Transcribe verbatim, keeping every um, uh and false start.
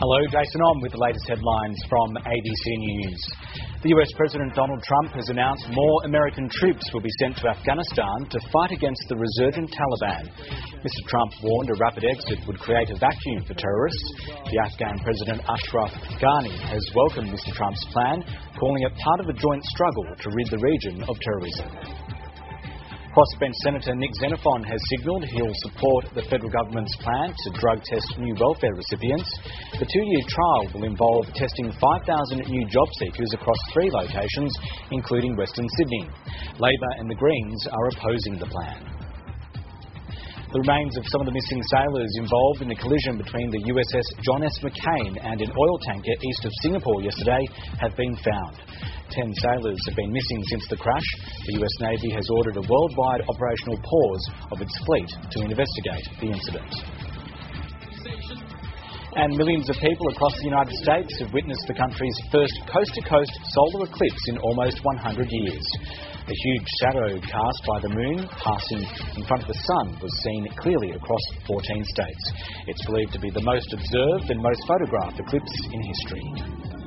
Hello, Jason On with the latest headlines from A B C News. The U S President Donald Trump has announced more American troops will be sent to Afghanistan to fight against the resurgent Taliban. Mister Trump warned a rapid exit would create a vacuum for terrorists. The Afghan President Ashraf Ghani has welcomed Mister Trump's plan, calling it part of a joint struggle to rid the region of terrorism. Crossbench Senator Nick Xenophon has signalled he'll support the federal government's plan to drug test new welfare recipients. The two-year trial will involve testing five thousand new job seekers across three locations, including Western Sydney. Labor and the Greens are opposing the plan. The remains of some of the missing sailors involved in the collision between the U S S John S. McCain and an oil tanker east of Singapore yesterday have been found. Ten sailors have been missing since the crash. The U S Navy has ordered a worldwide operational pause of its fleet to investigate the incident. And millions of people across the United States have witnessed the country's first coast-to-coast solar eclipse in almost one hundred years. A huge shadow cast by the moon passing in front of the sun was seen clearly across fourteen states. It's believed to be the most observed and most photographed eclipse in history.